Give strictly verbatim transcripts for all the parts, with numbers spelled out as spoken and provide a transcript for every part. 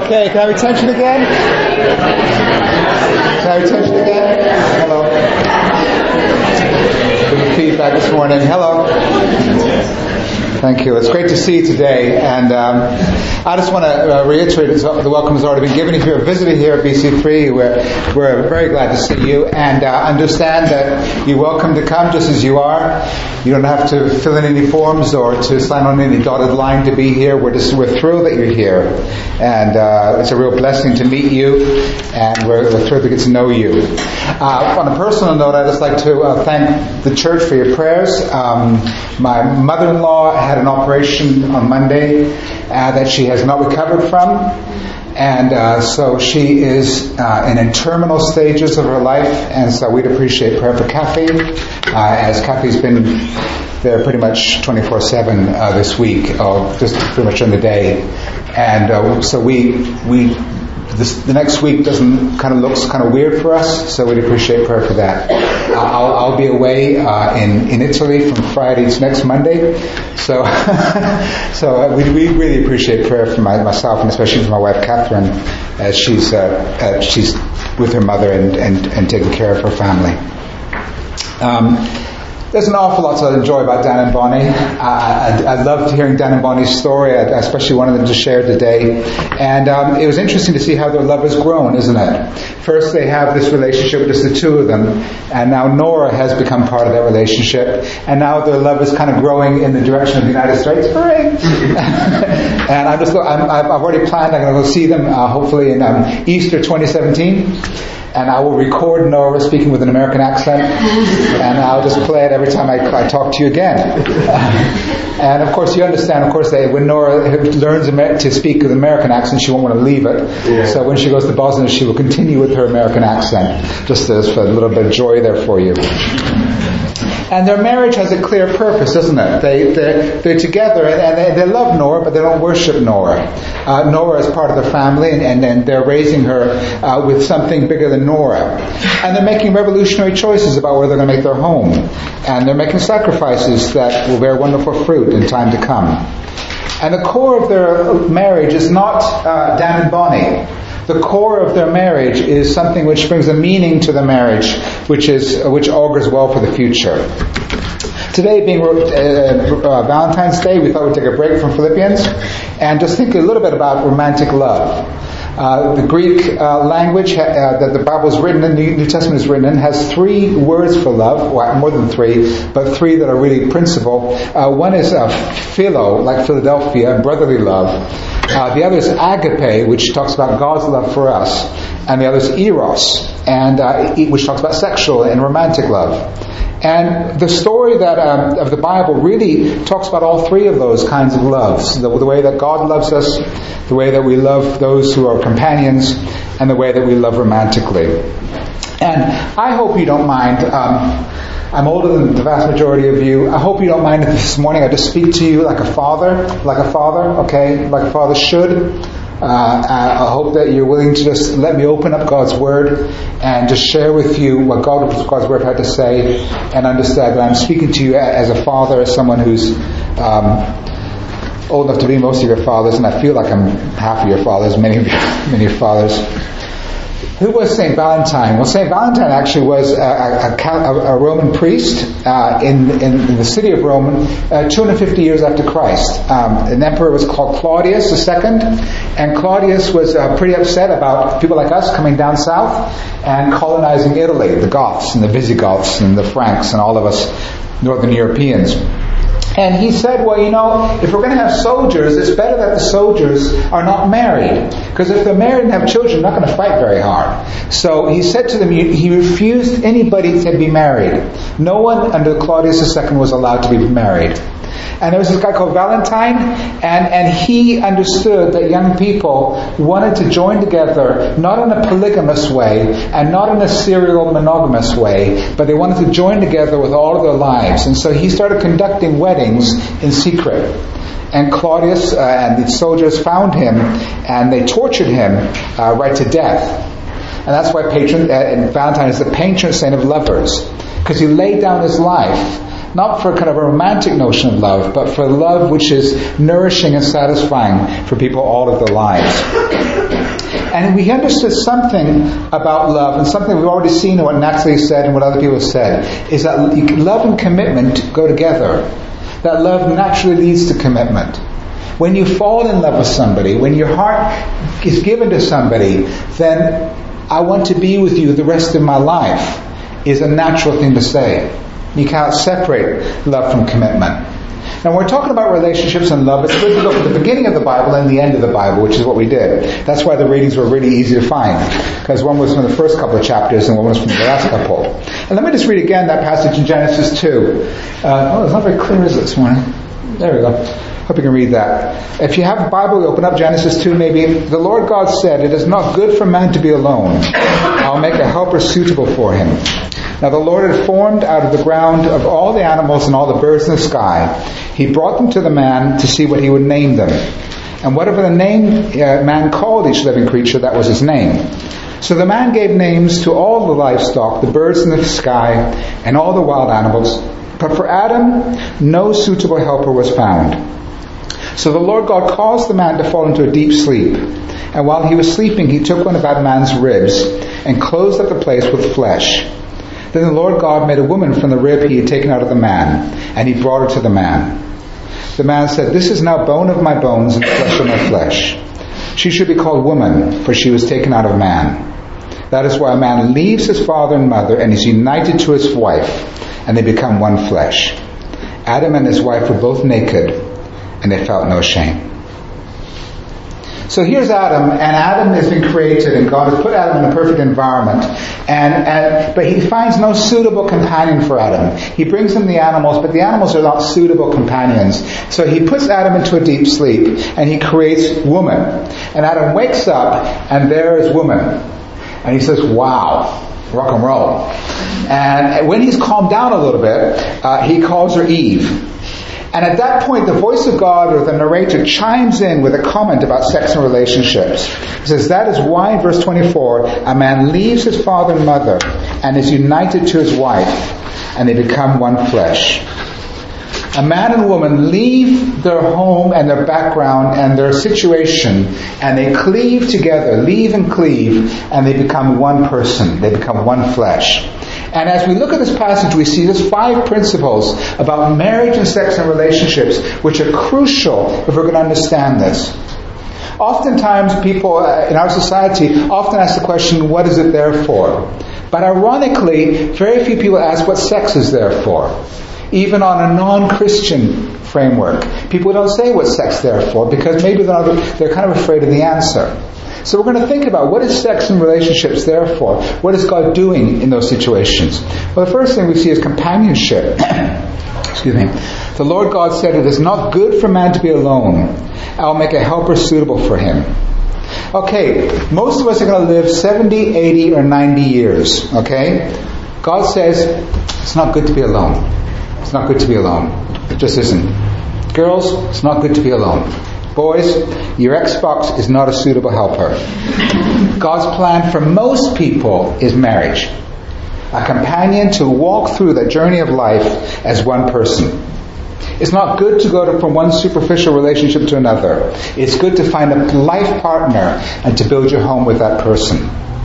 Okay, can I have attention again? Can I have attention again? Hello. Good feedback this morning. Hello. Thank you. It's great to see you today, and um, I just want to uh, reiterate the welcome has already been given. If you're a visitor here at B C three, we're we're very glad to see you, and uh, understand that you're welcome to come just as you are. You don't have to fill in any forms or to sign on any dotted line to be here. We're just we're thrilled that you're here, and uh, it's a real blessing to meet you, and we're, we're thrilled to get to know you. Uh, on a personal note, I'd just like to uh, thank the church for your prayers. Um, my mother-in-law had an operation on Monday uh, that she has not recovered from, and uh, so she is uh, in terminal stages of her life, and so we'd appreciate prayer for Kathy, uh, as Kathy's been there pretty much twenty-four seven uh, this week, or just pretty much on the day, and uh, so we we this, the next week doesn't kind of looks kind of weird for us, so we'd appreciate prayer for that. Uh, I'll, I'll be away uh, in in Italy from Friday to next Monday, so so uh, we we really appreciate prayer for my, myself, and especially for my wife Catherine, as she's uh, uh, she's with her mother and, and and taking care of her family. Um, There's an awful lot to enjoy about Dan and Bonnie. I, I, I loved hearing Dan and Bonnie's story. I especially wanted them to share today. And um, it was interesting to see how their love has grown, isn't it? First they have this relationship with just the two of them, and now Nora has become part of that relationship, and now their love is kind of growing in the direction of the United States. Hooray! And I'm just, I'm, I've already planned, I'm going to go see them uh, hopefully in um, Easter twenty seventeen. And I will record Nora speaking with an American accent, and I'll just play it every time I, I talk to you again. And of course, you understand, of course, that when Nora learns to speak with an American accent, she won't want to leave it. Yeah. So when she goes to Bosnia, she will continue with her American accent, just as for a little bit of joy there for you. And their marriage has a clear purpose, doesn't it? They, they're, they're together, and, and they, they love Nora, but they don't worship Nora. Uh, Nora is part of the family, and, and, and they're raising her uh, with something bigger than Nora. And they're making revolutionary choices about where they're going to make their home. And they're making sacrifices that will bear wonderful fruit in time to come. And the core of their marriage is not uh, Dan and Bonnie. The core of their marriage is something which brings a meaning to the marriage, which is which augurs well for the future. Today being uh, uh, Valentine's Day, we thought we'd take a break from Philippians and just think a little bit about romantic love. Uh, the Greek uh, language uh, that the Bible is written in, the New Testament is written in, has three words for love, well, more than three, but three that are really principal. Uh, one is uh, philo, like Philadelphia, brotherly love. Uh, the other is agape, which talks about God's love for us. And the other is eros, and uh, which talks about sexual and romantic love. And the story that um, of the Bible really talks about all three of those kinds of loves. The, the way that God loves us, the way that we love those who are companions, and the way that we love romantically. And I hope you don't mind, um, I'm older than the vast majority of you, I hope you don't mind if this morning I just speak to you like a father, like a father, okay, like a father should. Uh, I hope that you're willing to just let me open up God's Word and just share with you what God, God's Word had to say, and understand that I'm speaking to you as a father, as someone who's um, old enough to be most of your fathers, and I feel like I'm half of your fathers, many of your, many of your fathers. Who was Saint Valentine? Well, Saint Valentine actually was a, a, a, a Roman priest uh, in, in, in the city of Rome uh, two hundred fifty years after Christ. Um, an emperor was called Claudius the Second, and Claudius was uh, pretty upset about people like us coming down south and colonizing Italy, the Goths and the Visigoths and the Franks and all of us Northern Europeans. And he said, well, you know, if we're going to have soldiers, it's better that the soldiers are not married. Because if they're married and have children, they're not going to fight very hard. So he said to them, he refused anybody to be married. No one under Claudius the Second was allowed to be married. And there was this guy called Valentine, and, and he understood that young people wanted to join together, not in a polygamous way, and not in a serial monogamous way, but they wanted to join together with all of their lives. And so he started conducting weddings in secret. And Claudius uh, and the soldiers found him, and they tortured him uh, right to death. And that's why patron, uh, and Valentine is the patron saint of lovers, because he laid down his life not for kind of a romantic notion of love, but for love which is nourishing and satisfying for people all of their lives. And we understood something about love, and something we've already seen in what Natalie said and what other people have said, is that love and commitment go together. That love naturally leads to commitment. When you fall in love with somebody, when your heart is given to somebody, then I want to be with you the rest of my life is a natural thing to say. You cannot separate love from commitment. Now, when we're talking about relationships and love, it's good to look at the beginning of the Bible and the end of the Bible, which is what we did. That's why the readings were really easy to find, because one was from the first couple of chapters and one was from the last couple. And let me just read again that passage in Genesis two. Uh, oh, it's not very clear, is it, this morning? There we go. Hope you can read that. If you have a Bible, open up Genesis two maybe. The Lord God said, "It is not good for man to be alone. I'll make a helper suitable for him." Now the Lord had formed out of the ground of all the animals and all the birds in the sky. He brought them to the man to see what he would name them. And whatever the name uh, man called each living creature, that was his name. So the man gave names to all the livestock, the birds in the sky, and all the wild animals. But for Adam, no suitable helper was found. So the Lord God caused the man to fall into a deep sleep. And while he was sleeping, he took one of that man's ribs and closed up the place with flesh. Then the Lord God made a woman from the rib he had taken out of the man, and he brought her to the man. The man said, "This is now bone of my bones and flesh of my flesh. She should be called woman, for she was taken out of man. That is why a man leaves his father and mother and is united to his wife, and they become one flesh. Adam and his wife were both naked, and they felt no shame." So here's Adam, and Adam has been created, and God has put Adam in a perfect environment. And, and but he finds no suitable companion for Adam. He brings him the animals, but the animals are not suitable companions. So he puts Adam into a deep sleep, and he creates woman. And Adam wakes up, and there is woman. And he says, "Wow, rock and roll." And when he's calmed down a little bit, uh, he calls her Eve. And at that point, the voice of God, or the narrator, chimes in with a comment about sex and relationships. He says, "That is why," in verse twenty-four, "a man leaves his father and mother and is united to his wife, and they become one flesh." A man and woman leave their home and their background and their situation, and they cleave together, leave and cleave, and they become one person. They become one flesh. And as we look at this passage, we see there's five principles about marriage and sex and relationships which are crucial if we're going to understand this. Oftentimes people in our society often ask the question, what is it there for? But ironically, very few people ask what sex is there for. Even on a non-Christian framework, people don't say what sex is there for because maybe they're, not, they're kind of afraid of the answer. So we're going to think about what is sex and relationships there for? What is God doing in those situations? Well, the first thing we see is companionship. Excuse me. The Lord God said, "It is not good for man to be alone. I will make a helper suitable for him." Okay, most of us are going to live seventy, eighty, or ninety years. Okay? God says, it's not good to be alone. It's not good to be alone. It just isn't. Girls, it's not good to be alone. Boys, your Xbox is not a suitable helper. God's plan for most people is marriage. A companion to walk through that journey of life as one person. It's not good to go to, from one superficial relationship to another. It's good to find a life partner and to build your home with that person.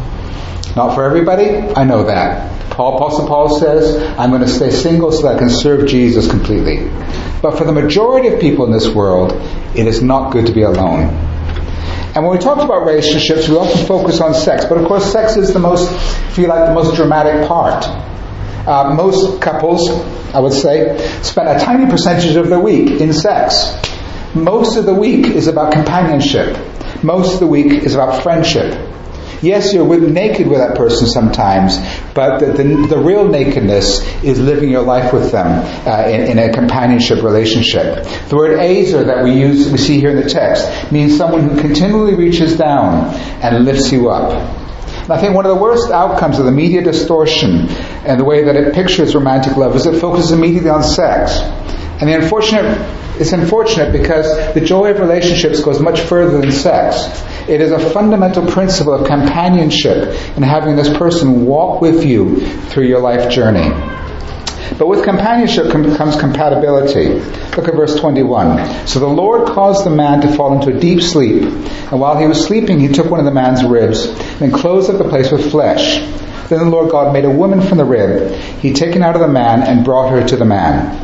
Not for everybody, I know that. Paul, Apostle Paul says, I'm going to stay single so that I can serve Jesus completely. But for the majority of people in this world, it is not good to be alone. And when we talk about relationships, we often focus on sex. But of course, sex is the most, if you like, the most dramatic part. Uh, most couples, I would say, spend a tiny percentage of their week in sex. Most of the week is about companionship. Most of the week is about friendship. Yes, you're with, naked with that person sometimes, but the, the, the real nakedness is living your life with them uh, in, in a companionship relationship. The word azer that we use, we see here in the text, means someone who continually reaches down and lifts you up. And I think one of the worst outcomes of the media distortion and the way that it pictures romantic love is it focuses immediately on sex. And the unfortunate, it's unfortunate because the joy of relationships goes much further than sex. It is a fundamental principle of companionship and having this person walk with you through your life journey. But with companionship comes compatibility. Look at verse twenty-one. So the Lord caused the man to fall into a deep sleep, and while he was sleeping, he took one of the man's ribs, and closed up the place with flesh. Then the Lord God made a woman from the rib. He had taken out of the man and brought her to the man.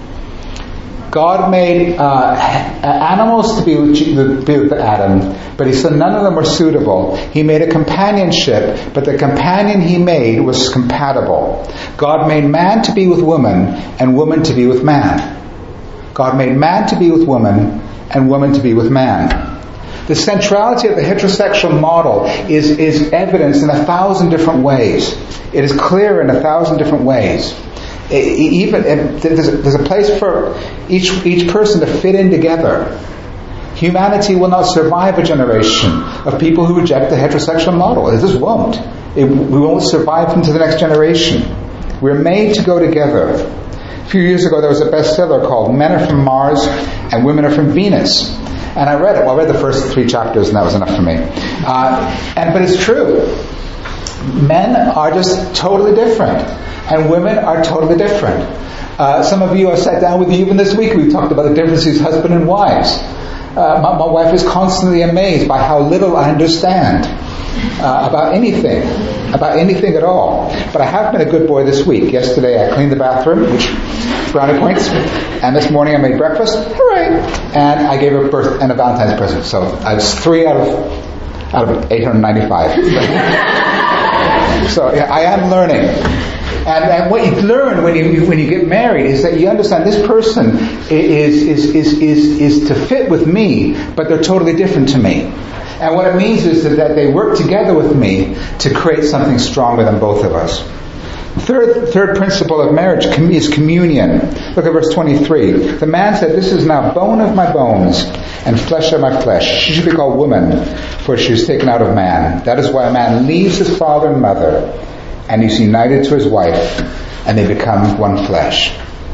God made uh, animals to be with, be with Adam, but he said none of them were suitable. He made a companionship, but the companion he made was compatible. God made man to be with woman, and woman to be with man. God made man to be with woman, and woman to be with man. The centrality of the heterosexual model is, is evidenced in a thousand different ways. It is clear in a thousand different ways. Even there's a, there's a place for each each person to fit in together. Humanity will not survive a generation of people who reject the heterosexual model. It just won't. It, we won't survive into the next generation. We're made to go together. A few years ago, there was a bestseller called "Men Are From Mars and Women Are From Venus," and I read it. Well, I read the first three chapters, and that was enough for me. Uh, and but it's true. Men are just totally different, and women are totally different. Uh, some of you, I sat down with you even this week, we talked about the differences between husband and wives. Uh, my, my wife is constantly amazed by how little I understand uh, about anything, about anything at all. But I have been a good boy this week. Yesterday I cleaned the bathroom, which brownie points, and this morning I made breakfast, hooray! And I gave her birth and a Valentine's present. So I was three out of out of eight hundred ninety-five. So yeah, I am learning, and, and what you learn when you when you get married is that you understand this person is is is is is to fit with me, but they're totally different to me. And what it means is that, that they work together with me to create something stronger than both of us. Third third principle of marriage is communion. Look at verse twenty-three. The man said, "This is now bone of my bones and flesh of my flesh. She should be called woman, for she was taken out of man. That is why a man leaves his father and mother, and he's united to his wife, and they become one flesh."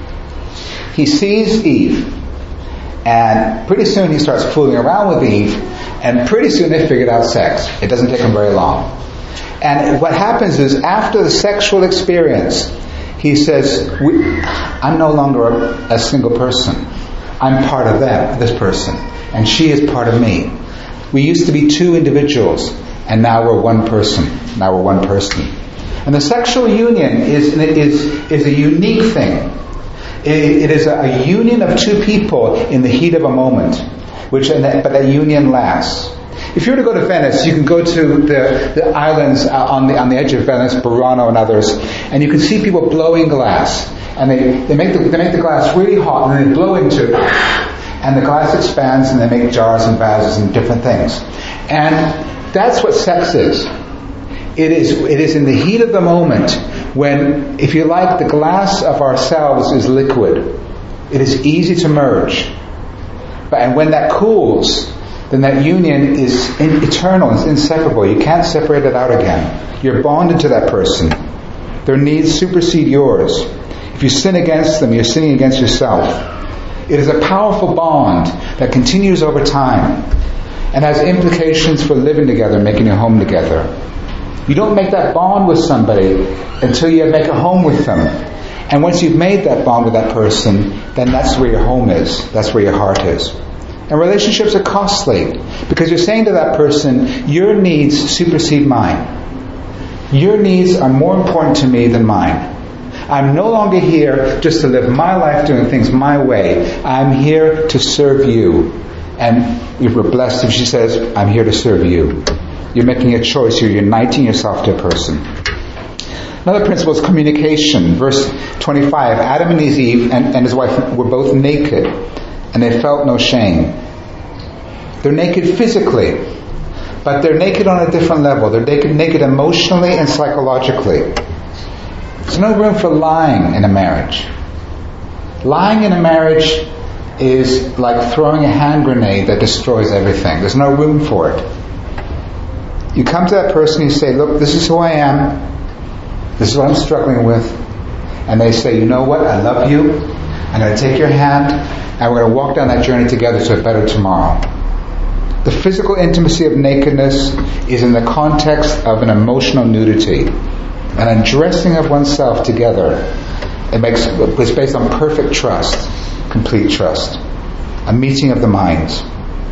He sees Eve, and pretty soon he starts fooling around with Eve, and pretty soon they figured out sex. It doesn't take him very long. And what happens is, after the sexual experience, he says, I'm no longer a, a single person. I'm part of them, this person. And she is part of me. We used to be two individuals, and now we're one person. Now we're one person. And the sexual union is is is a unique thing. It, it is a, a union of two people in the heat of a moment, which but that union lasts. If you were to go to Venice, you can go to the, the islands on the on the edge of Venice, Burano and others, and you can see people blowing glass. And they, they make the they make the glass really hot, and then they blow into it, and the glass expands, and they make jars and vases and different things. And that's what sex is. It is it is in the heat of the moment when, if you like, the glass of ourselves is liquid. It is easy to merge. But and when that cools, then that union is in, eternal, it's inseparable. You can't separate it out again. You're bonded to that person. Their needs supersede yours. If you sin against them, you're sinning against yourself. It is a powerful bond that continues over time and has implications for living together, making a home together. You don't make that bond with somebody until you make a home with them. And once you've made that bond with that person, then that's where your home is. That's where your heart is. And relationships are costly because you're saying to that person, your needs supersede mine. Your needs are more important to me than mine. I'm no longer here just to live my life doing things my way. I'm here to serve you. And if we're blessed if she says, I'm here to serve you. You're making a choice. You're uniting yourself to a person. Another principle is communication. Verse twenty-five, Adam and Eve and, and his wife were both naked, and they felt no shame. They're naked physically, but they're naked on a different level. They're naked, naked emotionally and psychologically. There's no room for lying in a marriage. Lying in a marriage is like throwing a hand grenade that destroys everything. There's no room for it. You come to that person and you say, look, this is who I am. This is what I'm struggling with. And they say, you know what? I love you. I'm going to take your hand and we're going to walk down that journey together to a better tomorrow. The physical intimacy of nakedness is in the context of an emotional nudity, an undressing of oneself together It makes it's based on perfect trust, complete trust, a meeting of the minds.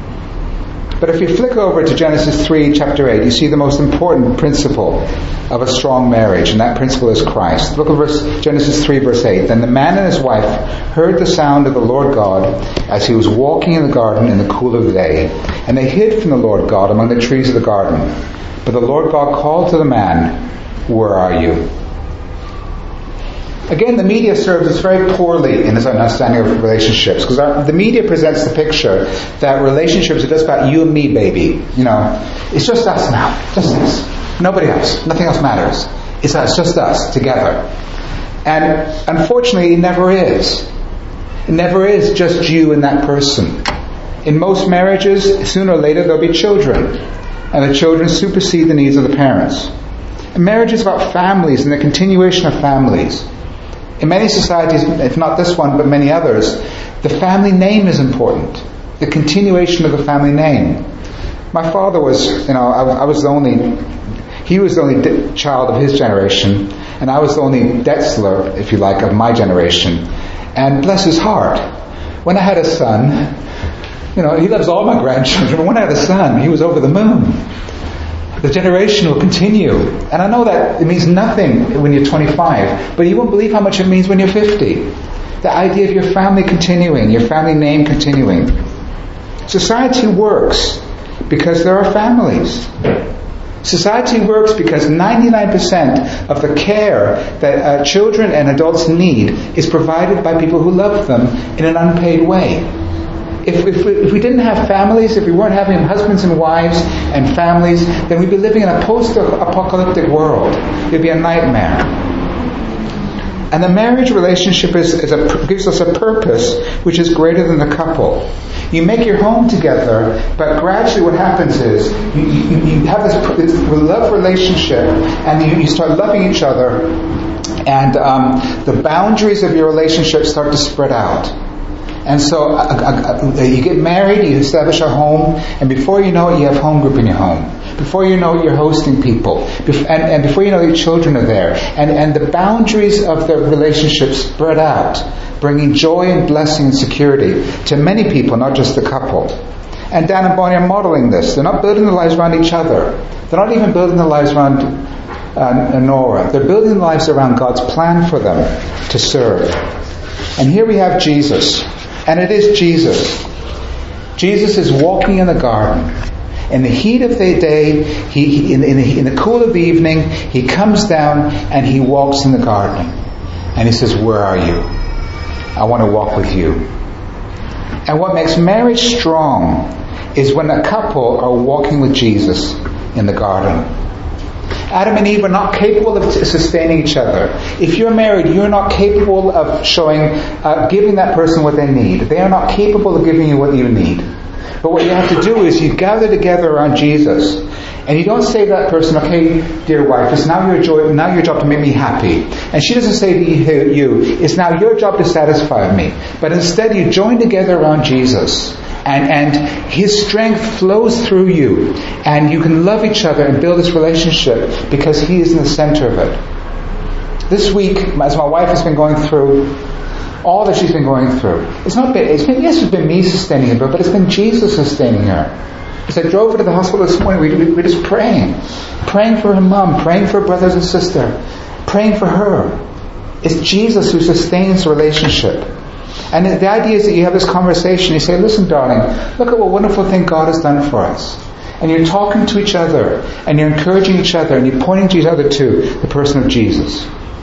But if you flick over to Genesis three, chapter eight, you see the most important principle of a strong marriage, and that principle is Christ. Look at verse, Genesis three, verse eight. Then the man and his wife heard the sound of the Lord God as he was walking in the garden in the cool of the day, and they hid from the Lord God among the trees of the garden. But the Lord God called to the man, "Where are you?" Again, the media serves us very poorly in its understanding of relationships, because the media presents the picture that relationships are just about you and me, baby. You know, it's just us now, just us, nobody else, nothing else matters. It's us, just us together. And unfortunately, it never is. It never is just you and that person. In most marriages, sooner or later there'll be children, and the children supersede the needs of the parents. And marriage is about families and the continuation of families. In many societies, if not this one, but many others, the family name is important. The continuation of the family name. My father was, you know, I, I was the only, he was the only di- child of his generation, and I was the only Detzler, if you like, of my generation. And bless his heart, when I had a son, you know, he loves all my grandchildren, but when I had a son, he was over the moon. The generation will continue. And I know that it means nothing when you're twenty-five, but you won't believe how much it means when you're fifty. The idea of your family continuing, your family name continuing. Society works because there are families. Society works because ninety-nine percent of the care that uh, children and adults need is provided by people who love them in an unpaid way. If, if, we, if we didn't have families, if we weren't having husbands and wives and families, then we'd be living in a post-apocalyptic world. It'd be a nightmare. And the marriage relationship is, is a, gives us a purpose which is greater than the couple. You make your home together, but gradually what happens is you, you, you have this, this love relationship, and you, you start loving each other, and um, the boundaries of your relationship start to spread out. And so uh, uh, you get married, you establish a home, and before you know it, you have home group in your home. Before you know it, you're hosting people. Bef- and, and before you know it, your children are there. And, and the boundaries of the relationship spread out, bringing joy and blessing and security to many people, not just the couple. And Dan and Bonnie are modeling this. They're not building their lives around each other. They're not even building their lives around uh, Nora. They're building their lives around God's plan for them to serve. And here we have Jesus. And it is Jesus. Jesus is walking in the garden. In the heat of the day, he, he in, in, the, in the cool of the evening, he comes down and he walks in the garden. And he says, "Where are you? I want to walk with you." And what makes marriage strong is when a couple are walking with Jesus in the garden. Adam and Eve are not capable of t- sustaining each other. If you're married, you're not capable of showing, uh, giving that person what they need. They are not capable of giving you what you need. But what you have to do is you gather together around Jesus, and you don't say to that person, "Okay, dear wife, it's now your joy, now your job to make me happy." And she doesn't say to you, "It's now your job to satisfy me." But instead, you join together around Jesus. And, and His strength flows through you. And you can love each other and build this relationship because He is in the center of it. This week, as my wife has been going through all that she's been going through, it's not been, it's been, yes, it's been me sustaining her, but it's been Jesus sustaining her. As I drove her to the hospital this morning, we, we were just praying. Praying for her mom, praying for her brothers and sister, praying for her. It's Jesus who sustains the relationship. And the idea is that you have this conversation. You say, "Listen, darling, look at what wonderful thing God has done for us." And you're talking to each other, and you're encouraging each other, and you're pointing to each other to the person of Jesus.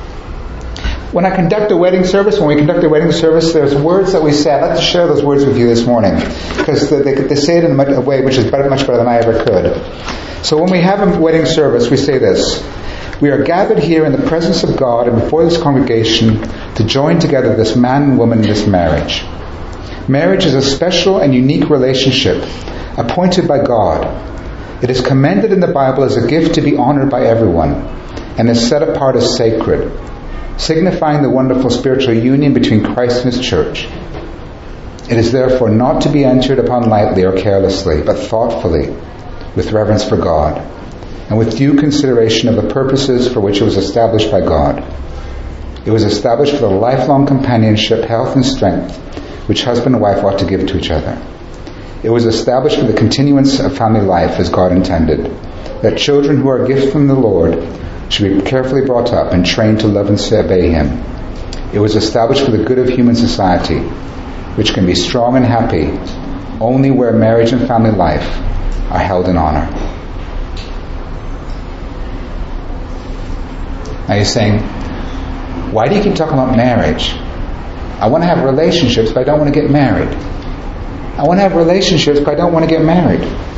When I conduct a wedding service, when we conduct a wedding service, there's words that we say. I'd like to share those words with you this morning, because they, they say it in a way which is better, much better than I ever could. So when we have a wedding service, we say this: "We are gathered here in the presence of God and before this congregation to join together this man and woman in this marriage. Marriage is a special and unique relationship appointed by God. It is commended in the Bible as a gift to be honored by everyone and is set apart as sacred, signifying the wonderful spiritual union between Christ and His church. It is therefore not to be entered upon lightly or carelessly, but thoughtfully, with reverence for God, and with due consideration of the purposes for which it was established by God. It was established for the lifelong companionship, health and strength which husband and wife ought to give to each other. It was established for the continuance of family life as God intended, that children who are gifts from the Lord should be carefully brought up and trained to love and obey Him. It was established for the good of human society, which can be strong and happy only where marriage and family life are held in honor. Now you're saying, why do you keep talking about marriage? I want to have relationships, but I don't want to get married. I want to have relationships, but I don't want to get married.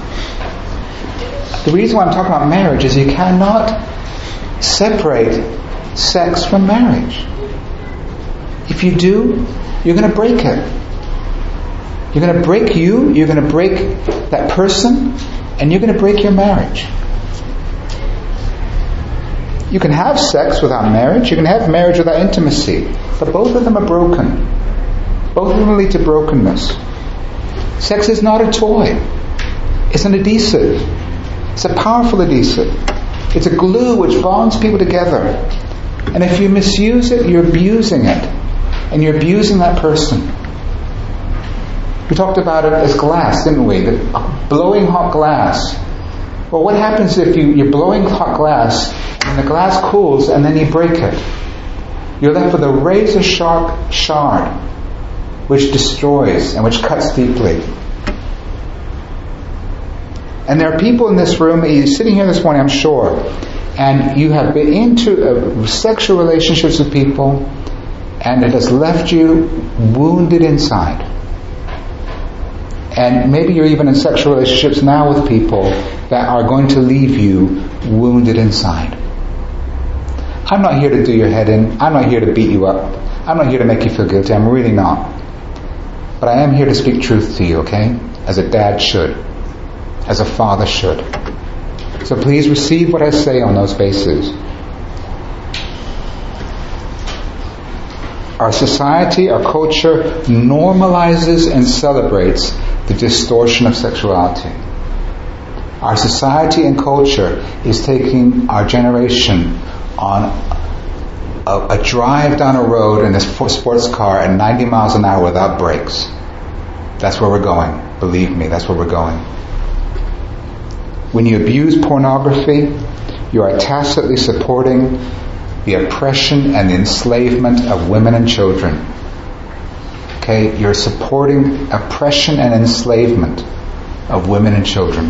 The reason why I'm talking about marriage is you cannot separate sex from marriage. If you do, you're going to break it. You're going to break you, you're going to break that person, and you're going to break your marriage. You can have sex without marriage, you can have marriage without intimacy, but both of them are broken. Both of them lead to brokenness. Sex is not a toy. It's an adhesive. It's a powerful adhesive. It's a glue which bonds people together. And if you misuse it, you're abusing it. And you're abusing that person. We talked about it as glass, didn't we? The blowing hot glass. Well, what happens if you, you're blowing hot glass and the glass cools and then you break it? You're left with a razor sharp shard which destroys and which cuts deeply. And there are people in this room, you're sitting here this morning, I'm sure, and you have been into uh, sexual relationships with people and it has left you wounded inside. And maybe you're even in sexual relationships now with people that are going to leave you wounded inside. I'm not here to do your head in. I'm not here to beat you up. I'm not here to make you feel guilty. I'm really not. But I am here to speak truth to you, okay? As a dad should. As a father should. So please receive what I say on those bases. Our society, our culture normalizes and celebrates the distortion of sexuality. Our society and culture is taking our generation on a, a drive down a road in a sports car at ninety miles an hour without brakes. That's where we're going. Believe me, that's where we're going. When you abuse pornography, you are tacitly supporting the oppression and the enslavement of women and children. Okay, you're supporting oppression and enslavement of women and children.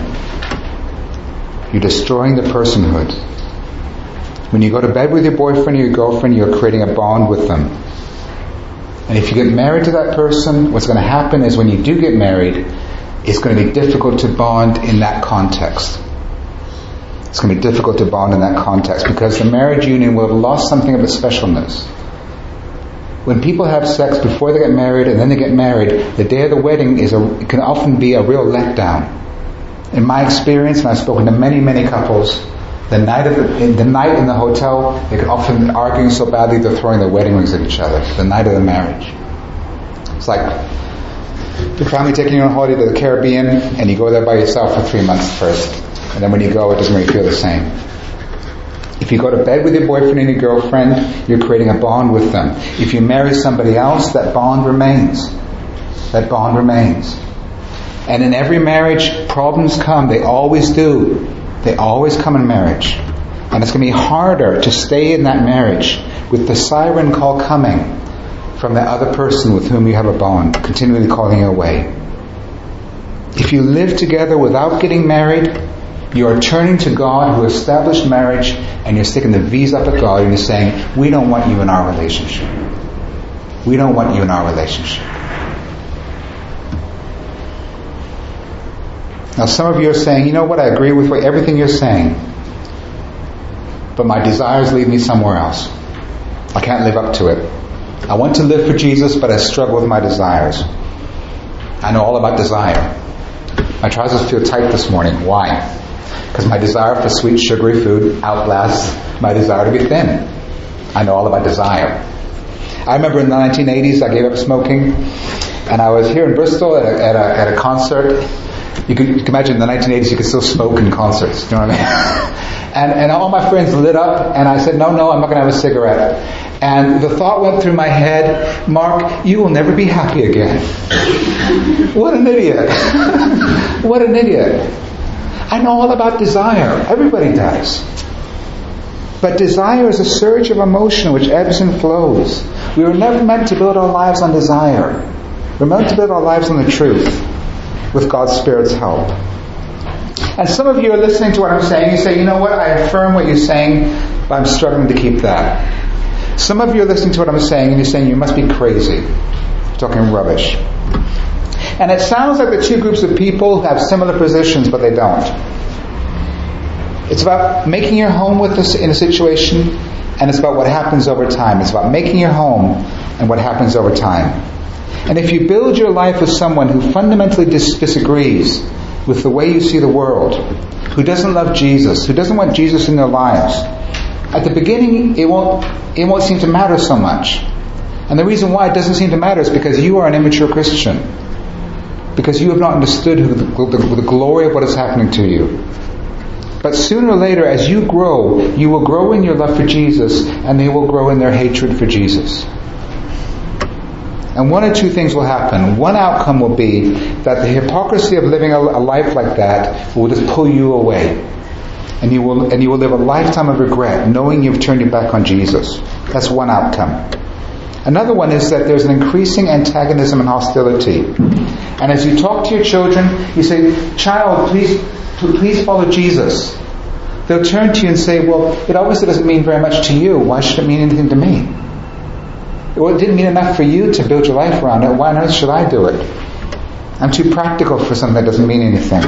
You're destroying the personhood. When you go to bed with your boyfriend or your girlfriend, you're creating a bond with them. And if you get married to that person, what's going to happen is when you do get married, it's going to be difficult to bond in that context. It's going to be difficult to bond in that context because the marriage union will have lost something of its specialness. When people have sex before they get married and then they get married, the day of the wedding is a, it can often be a real letdown. In my experience, and I've spoken to many, many couples, the night of the, in the night in the hotel, they can often be arguing so badly they're throwing their wedding rings at each other. The night of the marriage. It's like your family taking you on holiday to the Caribbean and you go there by yourself for three months first. And then when you go, it doesn't really feel the same. If you go to bed with your boyfriend and your girlfriend, you're creating a bond with them. If you marry somebody else, that bond remains. That bond remains. And in every marriage, problems come. They always do. They always come in marriage. And it's going to be harder to stay in that marriage with the siren call coming from that other person with whom you have a bond, continually calling you away. If you live together without getting married, you are turning to God who established marriage and you're sticking the V's up at God and you're saying, we don't want you in our relationship. We don't want you in our relationship. Now some of you are saying, you know what, I agree with what, everything you're saying, but my desires lead me somewhere else. I can't live up to it. I want to live for Jesus, but I struggle with my desires. I know all about desire. My trousers feel tight this morning. Why? Because my desire for sweet, sugary food outlasts my desire to be thin. I know all about desire. I remember in the nineteen eighties, I gave up smoking, and I was here in Bristol at a, at a, at a concert. You can, you can imagine in the nineteen eighties you could still smoke in concerts. Do you know what I mean? and, and all my friends lit up, and I said, no, no, I'm not going to have a cigarette. And the thought went through my head, Mark, you will never be happy again. What an idiot. What an idiot. I know all about desire. Everybody does. But desire is a surge of emotion which ebbs and flows. We were never meant to build our lives on desire. We're meant to build our lives on the truth with God's Spirit's help. And some of you are listening to what I'm saying. You say, you know what, I affirm what you're saying, but I'm struggling to keep that. Some of you are listening to what I'm saying and you're saying, you must be crazy. You're talking rubbish. And it sounds like the two groups of people have similar positions, but they don't. It's about making your home with this in a situation, and it's about what happens over time. It's about making your home and what happens over time. And if you build your life with someone who fundamentally dis- disagrees with the way you see the world, who doesn't love Jesus, who doesn't want Jesus in their lives, at the beginning it won't it won't seem to matter so much. And the reason why it doesn't seem to matter is because you are an immature Christian. Because you have not understood who the, the, the glory of what is happening to you. But sooner or later, as you grow, you will grow in your love for Jesus, and they will grow in their hatred for Jesus. And one or two things will happen. One outcome will be that the hypocrisy of living a, a life like that will just pull you away. And you will and you will live a lifetime of regret, knowing you've turned your back on Jesus. That's one outcome. Another one is that there's an increasing antagonism and hostility. And as you talk to your children, you say, child, please, please follow Jesus. They'll turn to you and say, well, it obviously doesn't mean very much to you. Why should it mean anything to me? Well, it didn't mean enough for you to build your life around it. Why on earth should I do it? I'm too practical for something that doesn't mean anything.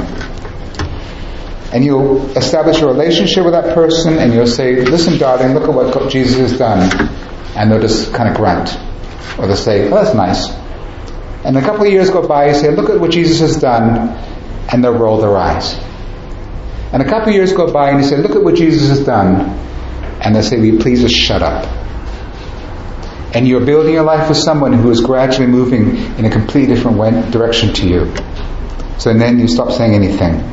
And you'll establish a relationship with that person, and you'll say, listen, darling, look at what Jesus has done. And they'll just kind of grunt. Or they'll say, oh, that's nice. And a couple of years go by, you say, look at what Jesus has done. And they'll roll their eyes. And a couple of years go by, and you say, look at what Jesus has done. And they'll say, will you please just shut up? And you're building your life with someone who is gradually moving in a completely different way, direction to you. So then you stop saying anything.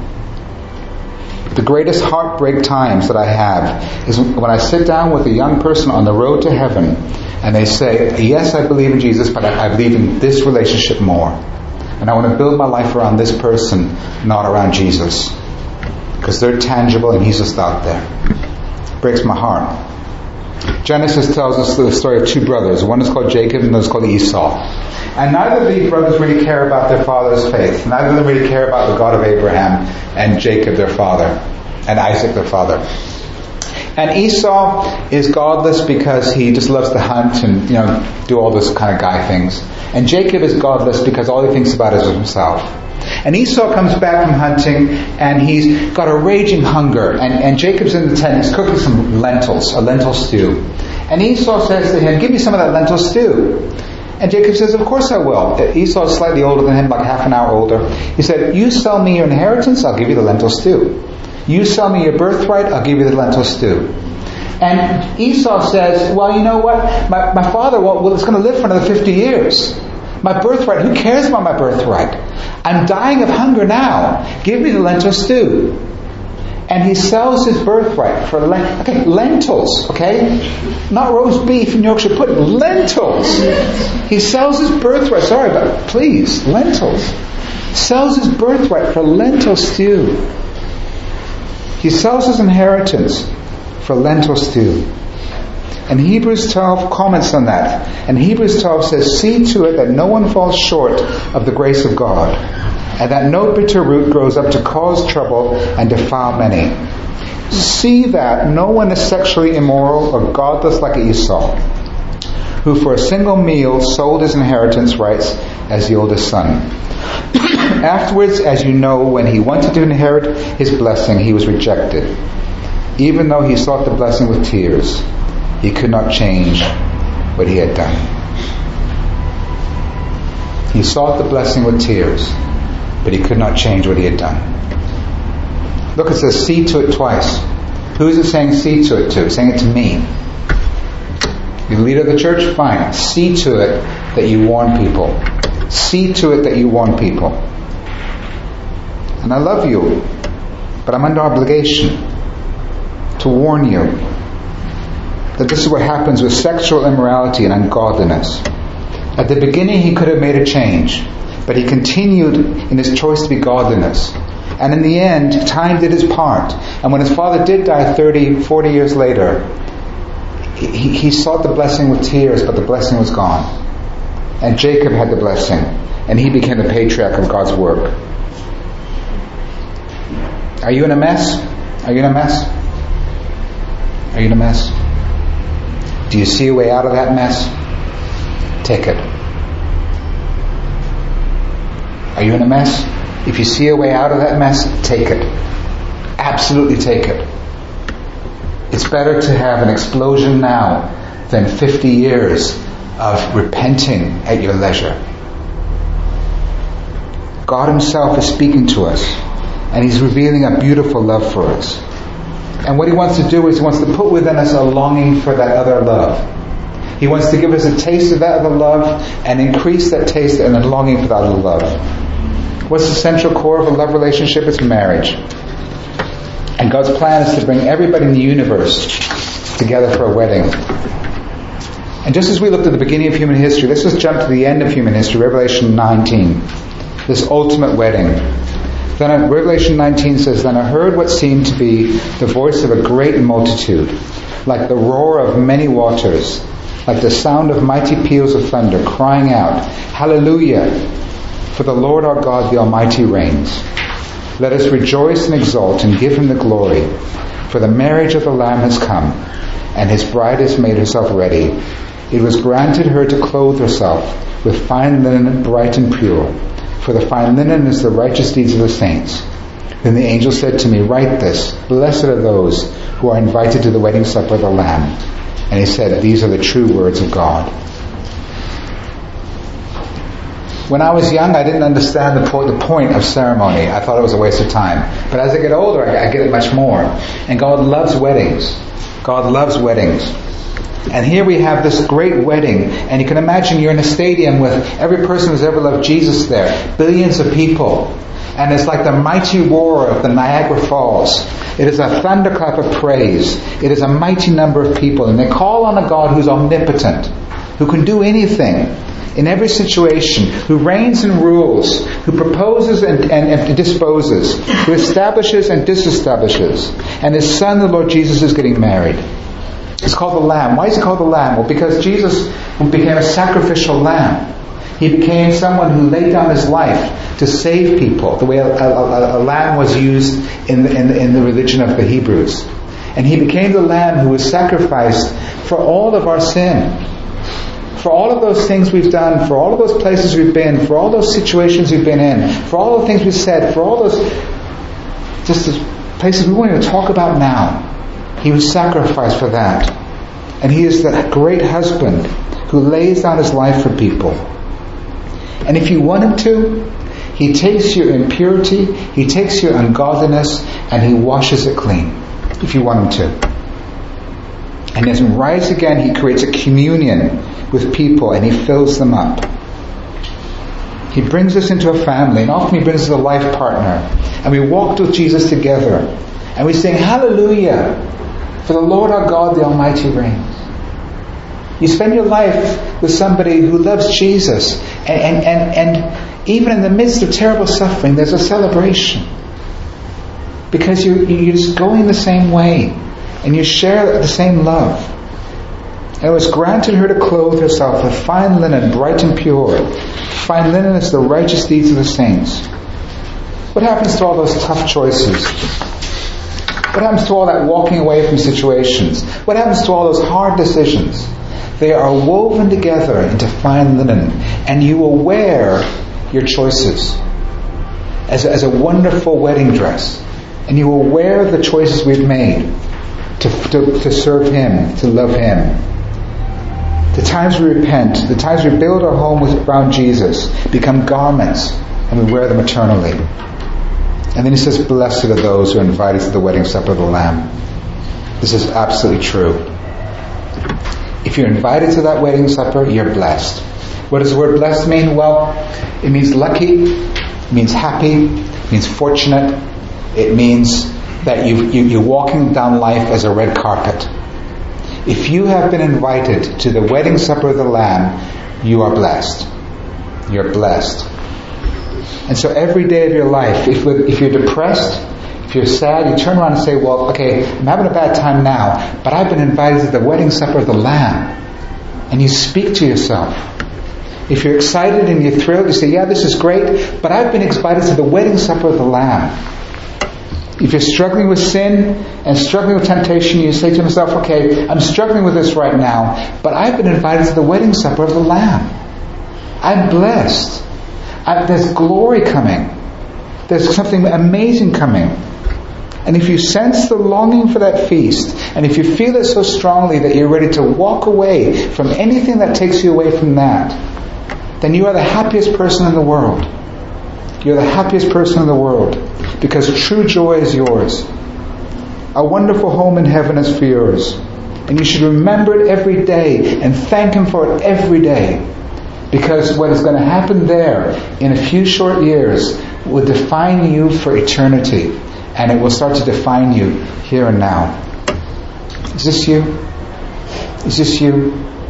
The greatest heartbreak times that I have is when I sit down with a young person on the road to heaven and they say, yes, I believe in Jesus, but I, I believe in this relationship more. And I want to build my life around this person, not around Jesus. Because they're tangible and He's just out there. It breaks my heart. Genesis tells us the story of two brothers. One is called Jacob and the other is called Esau. And neither of these brothers really care about their father's faith. Neither of them really care about the God of Abraham and Jacob their father and Isaac their father. And Esau is godless because he just loves to hunt and, you know, do all this kind of guy things. And Jacob is godless because all he thinks about is himself. And Esau comes back from hunting and he's got a raging hunger. And, and Jacob's in the tent, he's cooking some lentils, a lentil stew. And Esau says to him, give me some of that lentil stew. And Jacob says, of course I will. Esau is slightly older than him, like half an hour older. He said, you sell me your inheritance, I'll give you the lentil stew. You sell me your birthright, I'll give you the lentil stew. And Esau says, well, you know what? My, my father, well, well, is going to live for another fifty years. My birthright, who cares about my birthright? I'm dying of hunger now. Give me the lentil stew. And he sells his birthright for lent- okay, lentils, okay? Not roast beef and Yorkshire pudding, lentils. He sells his birthright, sorry, but please, lentils. Sells his birthright for lentil stew. He sells his inheritance for lentil stew. And Hebrews twelve comments on that. And Hebrews twelve says, see to it that no one falls short of the grace of God, and that no bitter root grows up to cause trouble and defile many. See that no one is sexually immoral or godless like Esau, who for a single meal sold his inheritance rights as the oldest son. Afterwards, as you know, when he wanted to inherit his blessing, he was rejected. Even though he sought the blessing with tears, he could not change what he had done. He sought the blessing with tears, but he could not change what he had done. Look, it says, see to it twice. Who is it saying see to it to? It's saying it to me. You're the leader of the church? Fine. See to it that you warn people. See to it that you warn people. And I love you, but I'm under obligation to warn you. that this is what happens with sexual immorality and ungodliness. At the beginning he could have made a change, but he continued in his choice to be godliness. And in the end, time did his part. And when his father did die thirty, forty years later, he, he sought the blessing with tears, but the blessing was gone. And Jacob had the blessing, and he became the patriarch of God's work. Are you in a mess? Are you in a mess? Are you in a mess? Do you see a way out of that mess? Take it. Are you in a mess? If you see a way out of that mess, take it. Absolutely take it. It's better to have an explosion now than fifty years of repenting at your leisure. God himself is speaking to us, and he's revealing a beautiful love for us. And what he wants to do is he wants to put within us a longing for that other love. He wants to give us a taste of that other love and increase that taste and a longing for that other love. What's the central core of a love relationship? It's marriage. And God's plan is to bring everybody in the universe together for a wedding. And just as we looked at the beginning of human history, let's just jump to the end of human history, Revelation nineteen. This ultimate wedding. Then Revelation nineteen says, Then I heard what seemed to be the voice of a great multitude, like the roar of many waters, like the sound of mighty peals of thunder, crying out, Hallelujah! For the Lord our God, the Almighty, reigns. Let us rejoice and exult and give him the glory. For the marriage of the Lamb has come, and his bride has made herself ready. It was granted her to clothe herself with fine linen, bright and pure. For the fine linen is the righteous deeds of the saints. Then the angel said to me, Write this, Blessed are those who are invited to the wedding supper of the Lamb. And he said, These are the true words of God. When I was young, I didn't understand the, po- the point of ceremony. I thought it was a waste of time. But as I get older, I, I get it much more. And God loves weddings. God loves weddings. And here we have this great wedding. And you can imagine you're in a stadium with every person who's ever loved Jesus there. Billions of people. And it's like the mighty roar of the Niagara Falls. It is a thunderclap of praise. It is a mighty number of people. And they call on a God who's omnipotent, who can do anything, in every situation, who reigns and rules, who proposes and, and, and disposes, who establishes and disestablishes. And his son, the Lord Jesus, is getting married. It's called the Lamb. Why is it called the Lamb? Well, because Jesus became a sacrificial lamb. He became someone who laid down his life to save people, the way a, a, a, a lamb was used in the, in, the, in the religion of the Hebrews. And he became the lamb who was sacrificed for all of our sin. For all of those things we've done, for all of those places we've been, for all those situations we've been in, for all the things we've said, for all those just the places we won't even talk about now. He was sacrificed for that. And he is the great husband who lays down his life for people. And if you want him to, he takes your impurity, he takes your ungodliness, and he washes it clean. If you want him to. And as he rises again, he creates a communion with people and he fills them up. He brings us into a family, and often he brings us a life partner. And we walked with Jesus together. And we sing, Hallelujah! For the Lord our God, the Almighty, reigns. You spend your life with somebody who loves Jesus. And, and, and, and even in the midst of terrible suffering, there's a celebration. Because you, you're just going the same way. And you share the same love. And it was granted her to clothe herself with fine linen, bright and pure. Fine linen is the righteous deeds of the saints. What happens to all those tough choices? What happens to all that walking away from situations? What happens to all those hard decisions? They are woven together into fine linen, and you will wear your choices as a, as a wonderful wedding dress. And you will wear the choices we've made to, to, to serve him, to love him. The times we repent, the times we build our home with, around Jesus, become garments, and we wear them eternally. And then he says, Blessed are those who are invited to the wedding supper of the Lamb. This is absolutely true. If you're invited to that wedding supper, you're blessed. What does the word blessed mean? Well, it means lucky, it means happy, it means fortunate, it means that you, you, you're walking down life as a red carpet. If you have been invited to the wedding supper of the Lamb, you are blessed. You're blessed. And so every day of your life, if, if you're depressed, if you're sad, you turn around and say, well, okay, I'm having a bad time now, but I've been invited to the wedding supper of the Lamb. And you speak to yourself. If you're excited and you're thrilled, you say, yeah, this is great, but I've been invited to the wedding supper of the Lamb. If you're struggling with sin and struggling with temptation, you say to yourself, okay, I'm struggling with this right now, but I've been invited to the wedding supper of the Lamb. I'm blessed. I, there's glory coming. There's something amazing coming. And if you sense the longing for that feast, and if you feel it so strongly that you're ready to walk away from anything that takes you away from that, then you are the happiest person in the world. You're the happiest person in the world, because true joy is yours. A wonderful home in heaven is for yours. And you should remember it every day and thank Him for it every day. Because what is going to happen there in a few short years will define you for eternity. And it will start to define you here and now. Is this you? Is this you?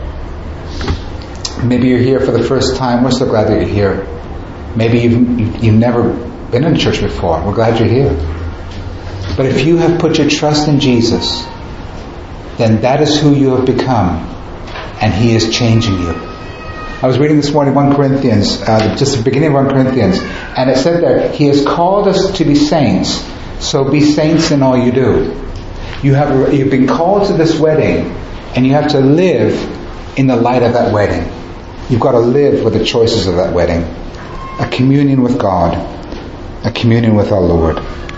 Maybe you're here for the first time. We're so glad that you're here. Maybe you've, you've never been in church before. We're glad you're here. But if you have put your trust in Jesus, then that is who you have become. And He is changing you. I was reading this morning First Corinthians, uh, just the beginning of First Corinthians, and it said there, He has called us to be saints, so be saints in all you do. You have, you've been called to this wedding, and you have to live in the light of that wedding. You've got to live with the choices of that wedding. A communion with God, a communion with our Lord.